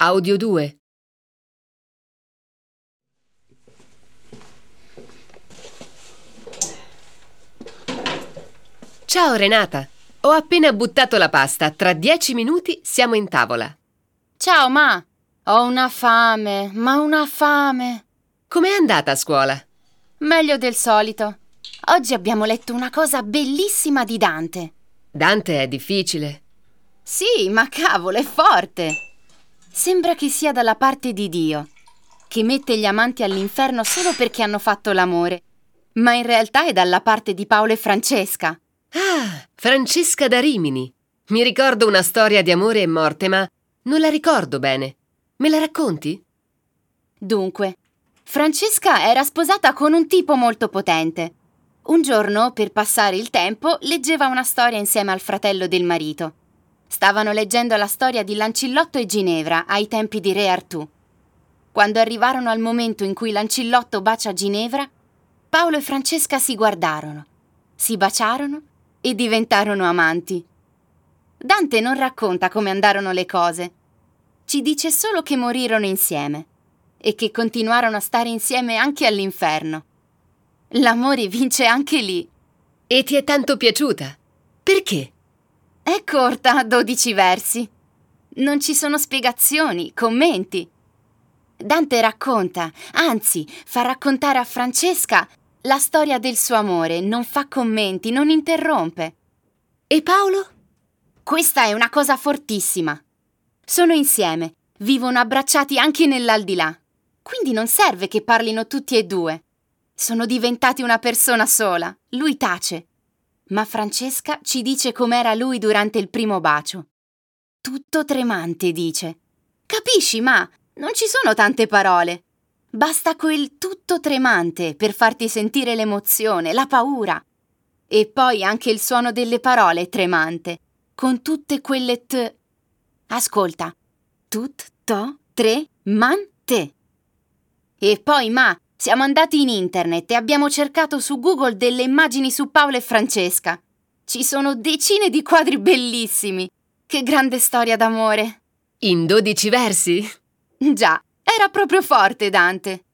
Audio 2. Ciao Renata, ho appena buttato la pasta. Tra 10 minuti siamo in tavola. Ciao, ma ho una fame, una fame. Com'è andata a scuola? Meglio del solito. Oggi abbiamo letto una cosa bellissima di Dante. Dante è difficile. Sì, ma cavolo, è forte. Sembra che sia dalla parte di Dio, che mette gli amanti all'inferno solo perché hanno fatto l'amore. Ma in realtà è dalla parte di Paolo e Francesca. Ah, Francesca da Rimini. Mi ricordo una storia di amore e morte, ma non la ricordo bene. Me la racconti? Dunque, Francesca era sposata con un tipo molto potente. Un giorno, per passare il tempo, leggeva una storia insieme al fratello del marito. Stavano leggendo la storia di Lancillotto e Ginevra ai tempi di Re Artù. Quando arrivarono al momento in cui Lancillotto bacia Ginevra, Paolo e Francesca si guardarono, si baciarono e diventarono amanti. Dante non racconta come andarono le cose. Ci dice solo che morirono insieme e che continuarono a stare insieme anche all'inferno. L'amore vince anche lì. E ti è tanto piaciuta? Perché? È corta, 12 versi. Non ci sono spiegazioni, commenti. Dante racconta, anzi, fa raccontare a Francesca la storia del suo amore, non fa commenti, non interrompe. E Paolo? Questa è una cosa fortissima. Sono insieme, vivono abbracciati anche nell'aldilà. Quindi non serve che parlino tutti e due. Sono diventati una persona sola. Lui tace. Ma Francesca ci dice com'era lui durante il primo bacio. Tutto tremante, dice. Capisci, ma non ci sono tante parole. Basta quel tutto tremante per farti sentire l'emozione, la paura. E poi anche il suono delle parole è tremante, con tutte quelle t. Ascolta. Tut, to, tre, man, te. E poi, ma, siamo andati in internet e abbiamo cercato su Google delle immagini su Paolo e Francesca. Ci sono decine di quadri bellissimi. Che grande storia d'amore. In 12 versi? Già, era proprio forte Dante.